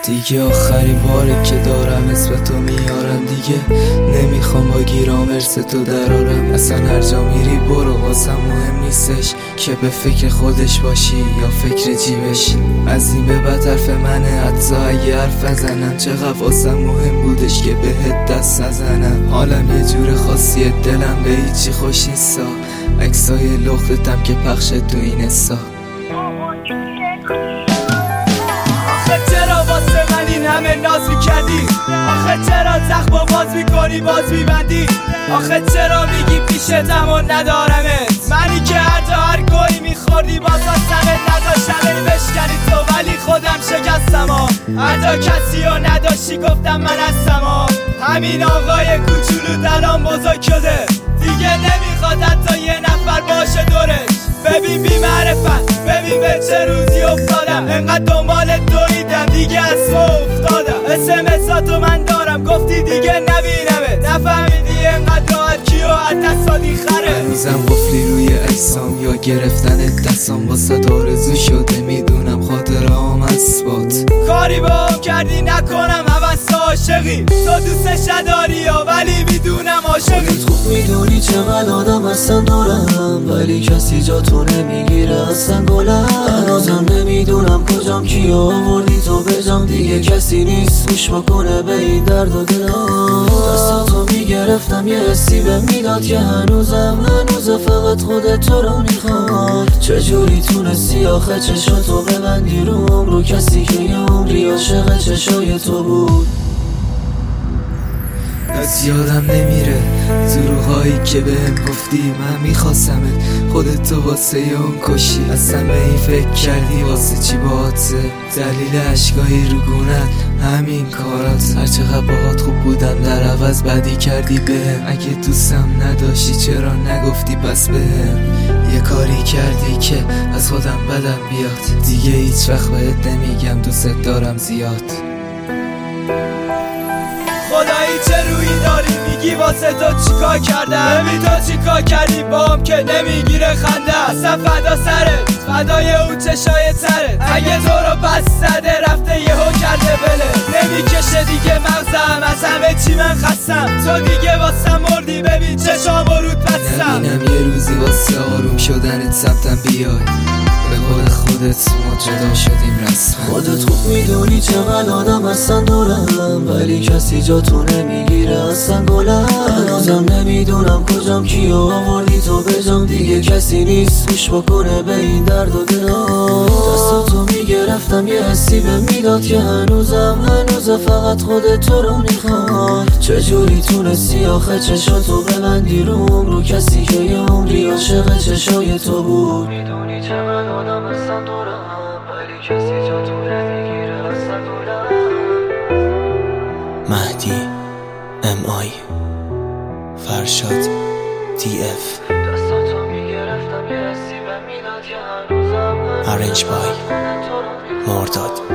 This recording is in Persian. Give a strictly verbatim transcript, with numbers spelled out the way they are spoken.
دیگه آخرین باره که دارم اسم تو میارم، دیگه نمیخوام با گیرام ارث تو درارم. اصلا هر جا میری برو، واسم مهم نیستش که به فکر خودش باشی یا فکر جیبش. از این به بعد حرف منه، حتی اگه حرف نزنم. چقدر واسم مهم بودش که بهت دست نزنم. حالم یه جور خاصیه، دلم به هیچی خوش نیستا. عکسای لختتم که پخش تو این استا. آخه چرا واسه من این همه ناز میکردی؟ آخه چرا زخمو باز میکنی باز میبندی؟ آخه چرا میگی پیشتم و ندارمت؟ منی که هر جا هر گوی میخوردی باز آسمت نداشتم ای بشکنی تو، ولی خودم شکستم ها. هر جا کسی رو نداشتی گفتم من هستم ها. همین آقای کوچولو الان بزرگ شده، دیگه نمیخواد حتی یه نفر باشه دورش. ببین بی معرفت، ببین به چه روزی افتادم. انقدر دنبال دویدم دیگه از تو افتادم. اسمساتو من دارم گفتی دیگه نبینمت. نفهمیدی انقدر راحت کیو از دستادی خره. هنوزم قفلی روی اجسام یا گرفتن دستام. واسه آرزو شده میدونم خاطرهام اثبات. کاری با هم کردی نکنم حوث عاشقی. تو دوستش نداری یا ولی میدونم عاشقی. خودت خوب میدونی چقدر آدم هستن دارم، ولی کسی جا تو نمیگیره اصلا گلم. هنوزم نمیدونم کجام کی آوردی تو بجام. دیگه کسی نیست گوش بکنه به این درد و دلم. دستاتو میگرفتم یه حسی به میداد که هنوزم هنوز فقط خودت تو رو میخواد. چجوری تونستی آخه چشاتو ببندی روم رو کسی که یه عمری عاشق چشای تو بود. از یادم نمیره دروغایی که بهم گفتی. من میخواستمت، خودت تو واسه اون کشی. اصلا به این فکر کردی واسه چی باهاته؟ دلیل عشقای رو گونت همین کارات. هر چقدر باهات خوب بودم در عوض بدی کردی بهم. اگه دوستم نداشتی چرا نگفتی پس بهم؟ یه کاری کردی که از خودم بدم بیاد. دیگه هیچ وقت بهت نمیگم دوست دارم زیاد. خدایی چه رویی داری میگی واسه تو چیکار کردم؟ ببین تو چیکار کردی بام که نمیگیره خنده. اصلا فدا سرت، فدای اون چشای ترت. اگه تو رو پس زده رفته یهو کرده بله. نمیکشه دیگه مغزم از همه چی من خستم. تو دیگه واسه مردی ببین چشام رود بستم. نبینم یه روزی واسه آروم شدنت سمتم بیای. به قول خودت ما جدا شدیم رسما. خودت خوب میدونی چقدر آدم هستن دورم، ولی کسی جا تو نمیگیره اصلا گلم. هنوزم نمیدونم کجام کی آوردی تو بجام. دیگه کسی نیست گوش بکنه به این درد و دلم. دستاتو میگرفتم یه حسی به میداد که هنوزم هنوز فقط خودت تو رو میخواد. چجوری تونستی آخه چشاتو ببندی روم رو کسی که یه عمری عاشق چشای تو بود. میدونی چقدر آدم هستن دورم، ولی کسی جا تو نمیگیره اصلا گلم. مهدی ام آی فرشاد دی اف دستاتو میگرفتم یه حسی به میداد که هنوزم ارنج بای مرداد.